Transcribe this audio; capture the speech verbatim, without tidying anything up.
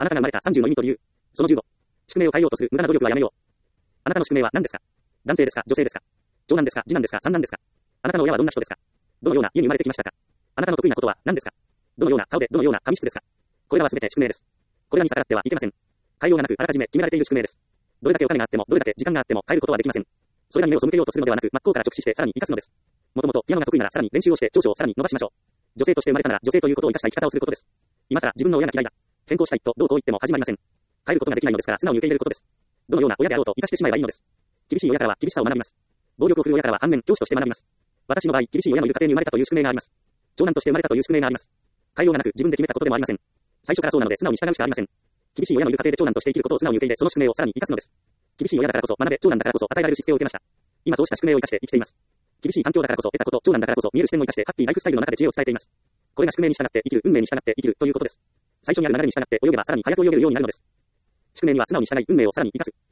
あなたが生まれたさんじゅうの意味と理由。そのじゅうご。宿命を変えようとする無駄な努力はやめよう。あなたの宿命は何ですか？男性ですか？女性ですか？長男ですか？次男ですか？三男ですか？あなたの親はどんな人ですか？どのような家に生まれてきましたか？あなたの得意なことは何ですか？どのような顔でどのような髪質ですか？これらはすべて宿命です。これらに逆らってはいけません。変えようがなくあらかじめ決められている宿命です。どれだけお金があってもどれだけ時間があっても変えることはできません。それらに目を背けようとするのではなく、真っ向から直視してさらに活かすのです。もともとピアノが得意ならさらに練習をして長所をさらに伸ばしましょう。女性として生まれたなら女性ということを生かした生き方をすることです。今更自分の親が嫌いだ。変更したいとどうこう言っても始まりません。変えることができないのですから素直に受け入れることです。どのような親であろうと生かしてしまえばいいのです。厳しい親からは厳しさを学びます。暴力を振るう親からは反面教師として学びます。私の場合、厳しい親のいる家庭に生まれたという宿命があります。長男として生まれたという宿命があります。変えようがなく自分で決めたことでもありません。最初からそうなので素直に従うしかありません。厳しい親のいる家庭で長男として生きることを素直に受け入れ、その宿命をさらに生かすのです。厳しい親だからこそ学べ、長男だからこそ与えられるしつけを受けました。今そうした宿命を生かして生きています。厳しい環境だからこそ得たこと、長男だからこそ見える視点を生かしてハッピーライフスタイルの中で知恵を伝えています。これが宿命に従って生きる、運命に従って生きるということです。最初にある流れに従って泳げばさらに早く泳げるようになるのです。宿命には素直に従い、運命をさらに生かす。